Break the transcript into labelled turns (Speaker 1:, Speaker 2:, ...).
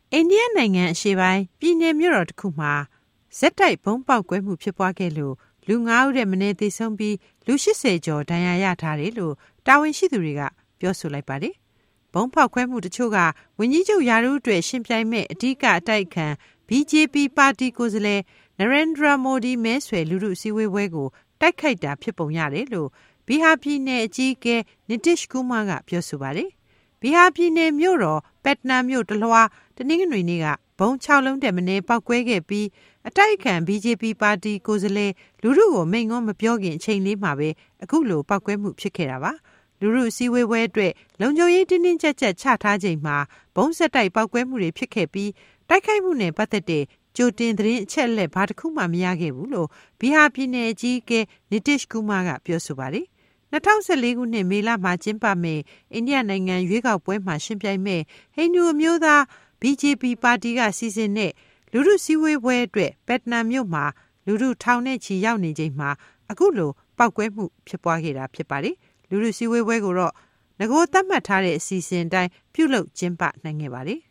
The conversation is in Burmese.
Speaker 1: အိန္ဒိယနိုင်ငံအရှေ့ပိုင်းပြည်နယ်မြို့တော်တစ်ခုမှာဇက်တိုက်ဘုံပေါက်ကွဲမှုဖြစ်ပွားခဲ့လို့လူ9ဦးထက်မနည်းသေဆုံးပြီးလူ80ကျော်ဒဏ်ရာရထားတယ်လို့တာဝန်ရှိသူတွေကပြောဆိုလိုက်ပါတယ်။ဘုံပေါက်ကွဲမှုတချို့ကဝန်ကြီးချုပ်ရာထူးအတွက်ရှင်ပြိုင်မဲ့အဓိကအတိုက်အခံ BJP ပါတီကိုယ်စားလှယ် Narendra Modi မဲဆွယ်လူထုစည်းဝေးပွဲကိုတိုက်ခိုက်တာဖြစ်ပုံရတယ်လို့ဘီဟာပြည်နယ်အကြီးအကဲ Nitish Kumar ကပြောဆိုပါတယ်။ဘီဟာပြည်နယ်မြို့တော်ပက်တနာမြို့တလွှာတနင်္ဂနွေနေ့ကဘုံ6လုံးတက်မနေပောက်ကွဲခဲ့ပြီးအတိုက်အခံ BJP ပါတီကိုယ်စားလှယ်လူထုကိုမိန့်ခွန်းမပြောခင်အချိန်လေးမှာပဲအခုလိုပောက်ကွဲမှုဖြစ်ခဲ့တာပါလူထုစည်းဝေးပွဲအတွက်လုံခြုံရေးတင်းတင်းကြပ်ကြပ်ချထားချိန်မှာဘုံဆက်တိုက်ပောက်ကွဲမှုတွေဖြစ်ခဲ့ပြီးတိုက်ခိုက်မှုနဲ့ပတ်သက်တဲ့ကြိုတင်သတင်းအချက်အလက်ဘာတစ်ခုမှမရခဲ့ဘူးလို့ဘီဟာပြည်နယ်အကြီးအကဲ Nitish Kumar ကပြောဆိုပါတယ်2014ခုနှစ်မေလမှာကျင်းပမယ့်အိန္ဒိယနိုင်ငံရွေးကောက်ပွဲမှာရှင်ပြိုင်မဲ့ဟိန္ဒူအမျိုးသား BJP ပါတီကစီစဉ်တဲ့လူထုစည်းဝေးပွဲအတွက်ပက်တနာမြို့မှာလူထုထောင်နဲ့ချီရောက်နေချိန်မှာအခုလိုပောက်ကွဲမှုဖြစ်ပွားခဲ့တာဖြစ်ပါတယ်လူထုစည်းဝေးပွဲကိုတော့ငကိုသတ်မှတ်ထားတဲ့အစီအစဉ်အတိုင်းပြုလုပ်ကျင်းပနိုင်ခဲ့ပါတယ်